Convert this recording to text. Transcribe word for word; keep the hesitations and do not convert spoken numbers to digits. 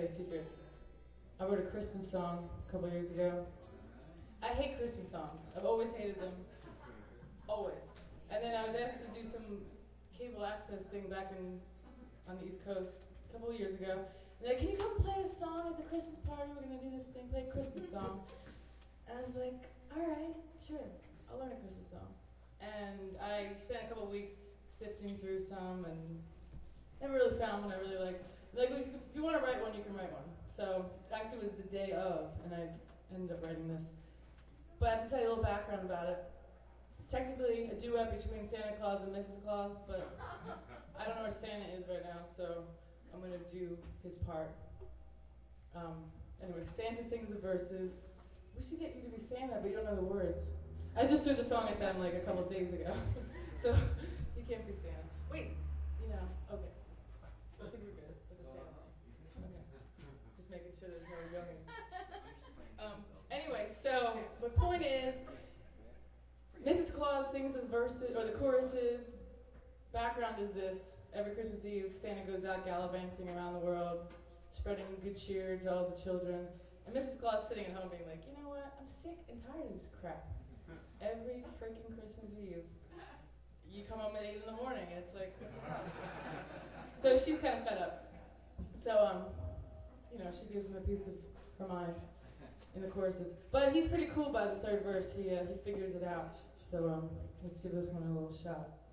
you a secret. I wrote a Christmas song a couple years ago. I hate Christmas songs. I've always hated them. Always. And then I was asked to do some cable access thing back in on the East Coast a couple of years ago. They're like, can you come play a song at the Christmas party? We're going to do this thing, play a Christmas song. And I was like, all right, sure. I'll learn a Christmas song. And I spent a couple of weeks sifting through some and never really found one I really liked. Like, if you, if you want to write one, you can write one. So, actually it was the day of, and I ended up writing this. But I have to tell you a little background about it. It's technically a duet between Santa Claus and Missus Claus, but I don't know where Santa is right now, so I'm going to do his part. Um, anyway, Santa sings the verses. We should get you to be Santa, but you don't know the words. I just threw the song at them like a couple of days ago, so you can't be Santa. Wait, you know, okay. I think we're good with the Santa thing. Okay. Just making sure there's no going. Um, anyway, so the point is, Missus Claus sings the verses, or the choruses. Background is this. Every Christmas Eve, Santa goes out gallivanting around the world, spreading good cheer to all the children. And Missus Claus sitting at home being like, you know what, I'm sick and tired of this crap. Every freaking Christmas Eve, you come home at eight in the morning, and it's like, so she's kind of fed up. So, um, you know, she gives him a piece of her mind in the choruses. But he's pretty cool by the third verse. He, uh, he figures it out. So um, let's give this one a little shot.